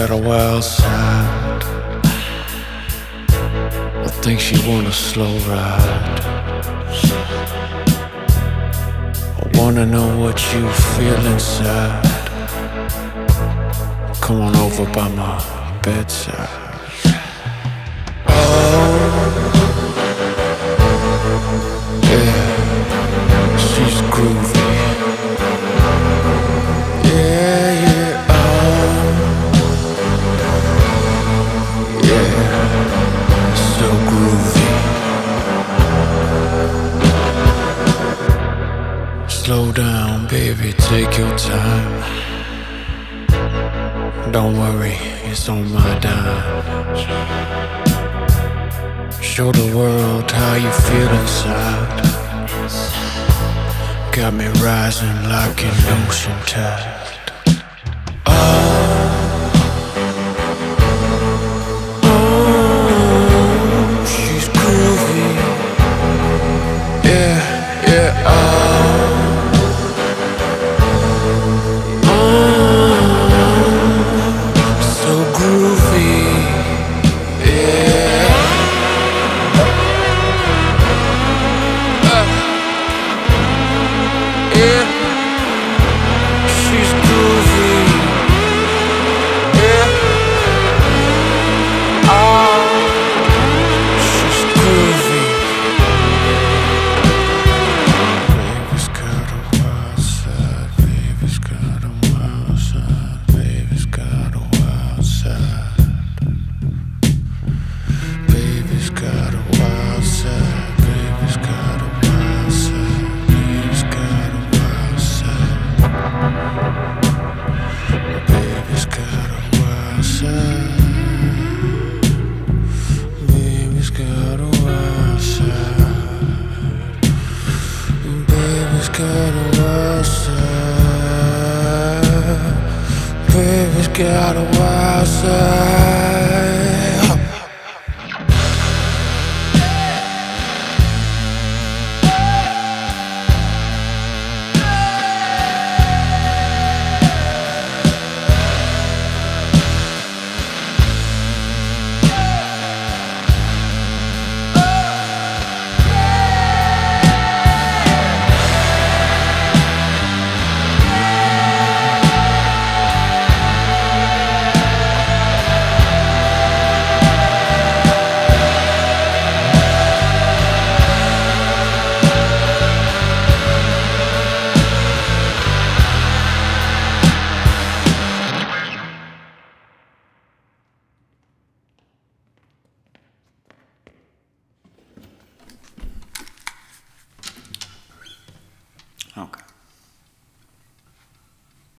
got a wild side. I think she want a slow ride. I wanna know what you feel inside. Come on over by my bedside. Yeah, she's groovy. Yeah, yeah, yeah, so groovy. Slow down, baby, take your time. Don't worry, it's on my dime. Show the world how you feel inside. Got me rising like an ocean tide. She's groovy. Yeah, yeah, so groovy. Yeah. Yeah, she's groovy. Yeah, she's groovy. Baby's got a wild side. Baby's got a wild side. Baby's got a wild side. Baby's got a wild side. Baby's got a wild side. Baby's got a wild side. Baby's got a wild side. Baby's got a wild side. Baby's got a wild side. Baby's got a wild side.